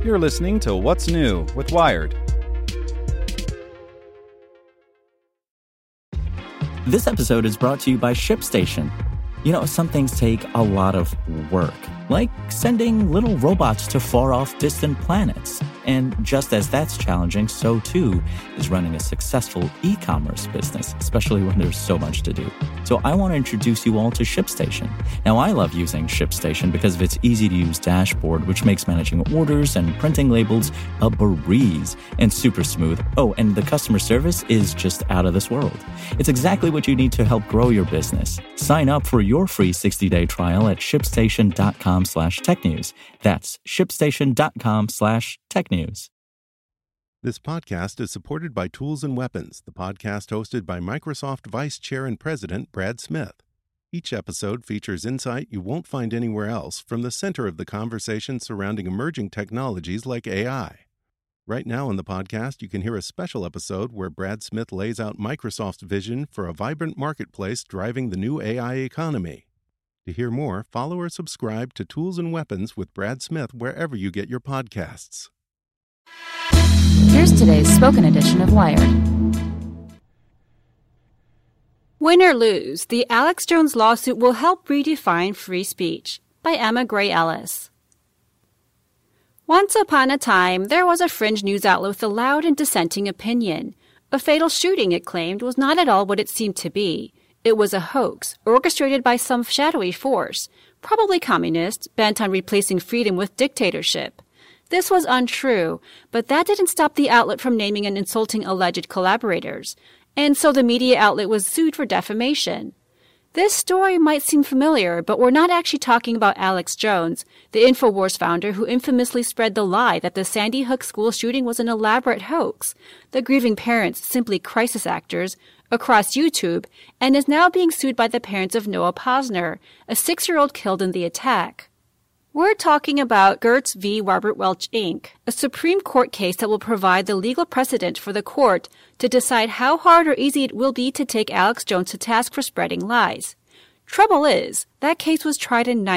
You're listening to What's New with Wired. This episode is brought to you by ShipStation. You know, some things take a lot of work, like sending little robots to far-off distant planets. And just as that's challenging, so too is running a successful e-commerce business, especially when there's so much to do. So I want to introduce you all to ShipStation. Now, I love using ShipStation because of its easy-to-use dashboard, which makes managing orders and printing labels a breeze and super smooth. Oh, and the customer service is just out of this world. It's exactly what you need to help grow your business. Sign up for your free 60-day trial at shipstation.com/technews. That's shipstation.com/technews. This podcast is supported by Tools and Weapons, the podcast hosted by Microsoft Vice Chair and President Brad Smith. Each episode features insight you won't find anywhere else from the center of the conversation surrounding emerging technologies like AI. Right now on the podcast, you can hear a special episode where Brad Smith lays out Microsoft's vision for a vibrant marketplace driving the new AI economy. To hear more, follow or subscribe to Tools and Weapons with Brad Smith wherever you get your podcasts. Here's today's spoken edition of Wired. Win or lose, the Alex Jones lawsuit will help redefine free speech by Emma Gray Ellis. Once upon a time, there was a fringe news outlet with a loud and dissenting opinion. A fatal shooting, it claimed, was not at all what it seemed to be. It was a hoax, orchestrated by some shadowy force, probably communist, bent on replacing freedom with dictatorship. This was untrue, but that didn't stop the outlet from naming and insulting alleged collaborators, and so the media outlet was sued for defamation. This story might seem familiar, but we're not actually talking about Alex Jones, the InfoWars founder who infamously spread the lie that the Sandy Hook school shooting was an elaborate hoax, the grieving parents simply crisis actors, across YouTube, and is now being sued by the parents of Noah Posner, a 6-year-old killed in the attack. We're talking about Gertz v. Robert Welch, Inc., a Supreme Court case that will provide the legal precedent for the court to decide how hard or easy it will be to take Alex Jones to task for spreading lies. Trouble is, that case was tried in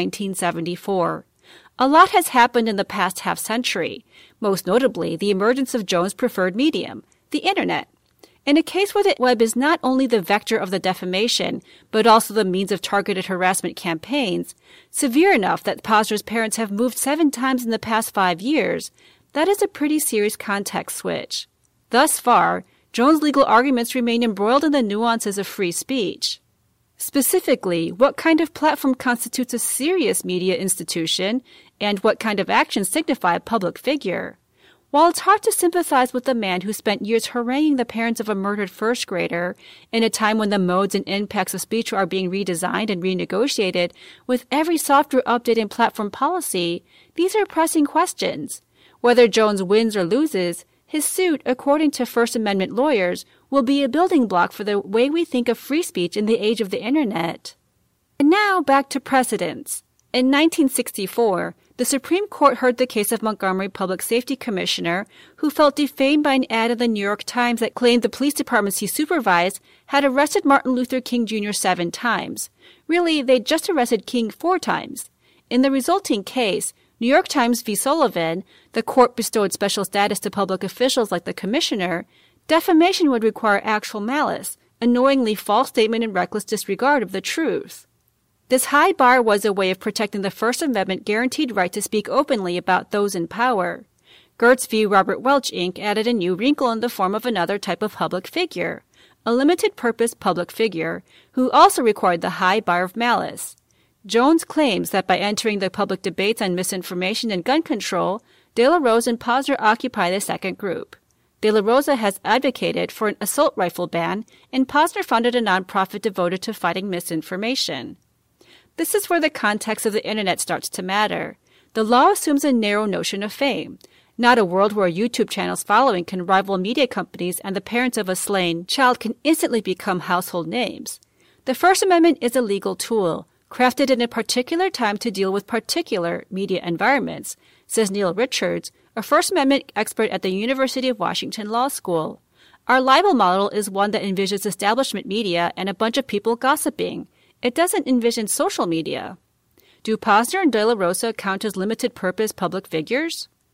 1974. A lot has happened in the past half-century, most notably the emergence of Jones' preferred medium, the Internet. In a case where the web is not only the vector of the defamation, but also the means of targeted harassment campaigns, severe enough that Posner's parents have moved 7 times in the past 5 years, that is a pretty serious context switch. Thus far, Jones' legal arguments remain embroiled in the nuances of free speech. Specifically, what kind of platform constitutes a serious media institution, and what kind of actions signify a public figure? While it's hard to sympathize with the man who spent years haranguing the parents of a murdered first grader in a time when the modes and impacts of speech are being redesigned and renegotiated with every software update and platform policy, these are pressing questions. Whether Jones wins or loses, his suit, according to First Amendment lawyers, will be a building block for the way we think of free speech in the age of the Internet. And now back to precedents. In 1964, the Supreme Court heard the case of Montgomery Public Safety Commissioner, who felt defamed by an ad in the New York Times that claimed the police departments he supervised had arrested Martin Luther King Jr. 7 times. Really, they'd just arrested King 4 times. In the resulting case, New York Times v. Sullivan, the court bestowed special status to public officials like the commissioner. Defamation would require actual malice, a knowingly false statement and reckless disregard of the truth. This high bar was a way of protecting the First Amendment guaranteed right to speak openly about those in power. Gertz v. Robert Welch, Inc. added a new wrinkle in the form of another type of public figure, a limited-purpose public figure, who also required the high bar of malice. Jones claims that by entering the public debates on misinformation and gun control, De La Rosa and Posner occupy the second group. De La Rosa has advocated for an assault rifle ban, and Posner founded a nonprofit devoted to fighting misinformation. This is where the context of the Internet starts to matter. The law assumes a narrow notion of fame, not a world where a YouTube channel's following can rival media companies and the parents of a slain child can instantly become household names. The First Amendment is a legal tool, crafted in a particular time to deal with particular media environments, says Neil Richards, a First Amendment expert at the University of Washington Law School. Our libel model is one that envisions establishment media and a bunch of people gossiping. It doesn't envision social media. Do Posner and De La Rosa count as limited-purpose public figures?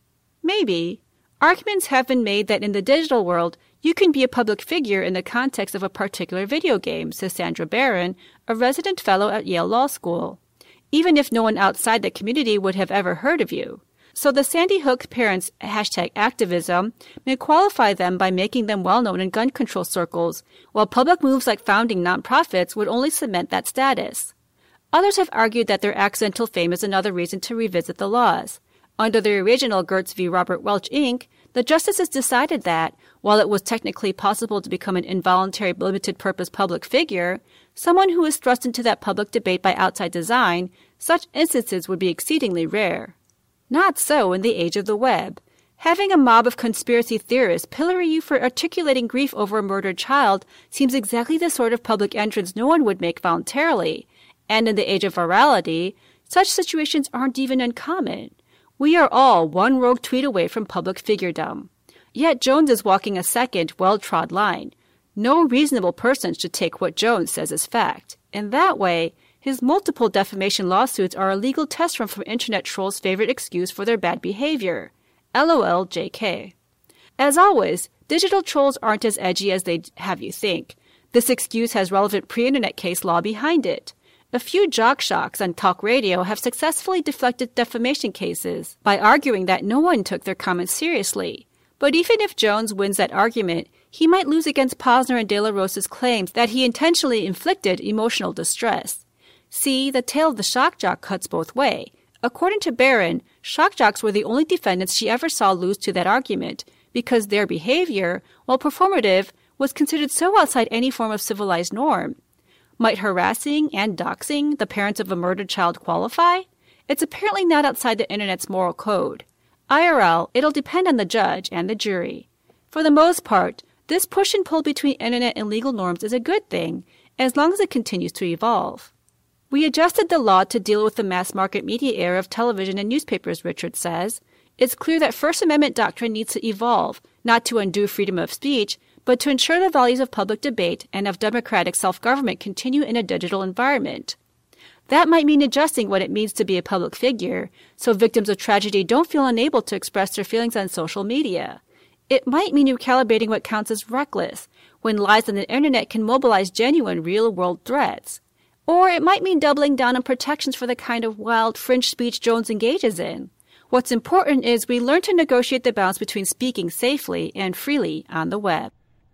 Maybe. Arguments have been made that in the digital world, you can be a public figure in the context of a particular video game, says Sandra Barron, a resident fellow at Yale Law School, even if no one outside the community would have ever heard of you. So the Sandy Hook parents' #activism may qualify them by making them well-known in gun control circles, while public moves like founding nonprofits would only cement that status. Others have argued that their accidental fame is another reason to revisit the laws. Under the original Gertz v. Robert Welch, Inc., the justices decided that, while it was technically possible to become an involuntary limited-purpose public figure, someone who is thrust into that public debate by outside design, such instances would be exceedingly rare. Not so in the age of the web. Having a mob of conspiracy theorists pillory you for articulating grief over a murdered child seems exactly the sort of public entrance no one would make voluntarily. And in the age of virality, such situations aren't even uncommon. We are all one rogue tweet away from public figuredom. Yet Jones is walking a second, well-trod line. No reasonable person should take what Jones says as fact. In that way, his multiple defamation lawsuits are a legal test run from internet trolls' favorite excuse for their bad behavior. LOL JK. As always, digital trolls aren't as edgy as they'd have you think. This excuse has relevant pre-internet case law behind it. A few jock shocks on talk radio have successfully deflected defamation cases by arguing that no one took their comments seriously. But even if Jones wins that argument, he might lose against Posner and De La Rosa's claims that he intentionally inflicted emotional distress. See, the tale of the shock jock cuts both ways. According to Barron, shock jocks were the only defendants she ever saw lose to that argument because their behavior, while performative, was considered so outside any form of civilized norm. Might harassing and doxing the parents of a murdered child qualify? It's apparently not outside the internet's moral code. IRL, it'll depend on the judge and the jury. For the most part, this push and pull between internet and legal norms is a good thing, as long as it continues to evolve. We adjusted the law to deal with the mass market media era of television and newspapers, Richard says. It's clear that First Amendment doctrine needs to evolve, not to undo freedom of speech, but to ensure the values of public debate and of democratic self-government continue in a digital environment. That might mean adjusting what it means to be a public figure, so victims of tragedy don't feel unable to express their feelings on social media. It might mean recalibrating what counts as reckless, when lies on the internet can mobilize genuine real-world threats. Or it might mean doubling down on protections for the kind of wild, fringe speech Jones engages in. What's important is we learn to negotiate the balance between speaking safely and freely on the web.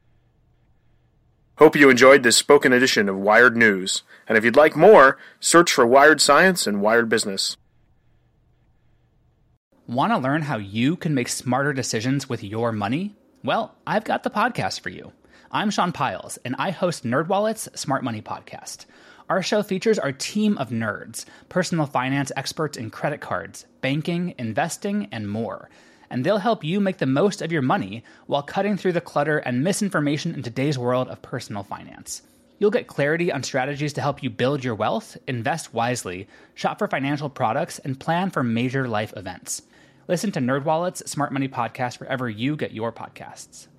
Hope you enjoyed this spoken edition of Wired News. And if you'd like more, search for Wired Science and Wired Business. Want to learn how you can make smarter decisions with your money? Well, I've got the podcast for you. I'm Sean Piles, and I host NerdWallet's Smart Money Podcast. Our show features our team of nerds, personal finance experts in credit cards, banking, investing, and more. And they'll help you make the most of your money while cutting through the clutter and misinformation in today's world of personal finance. You'll get clarity on strategies to help you build your wealth, invest wisely, shop for financial products, and plan for major life events. Listen to NerdWallet's Smart Money Podcast wherever you get your podcasts.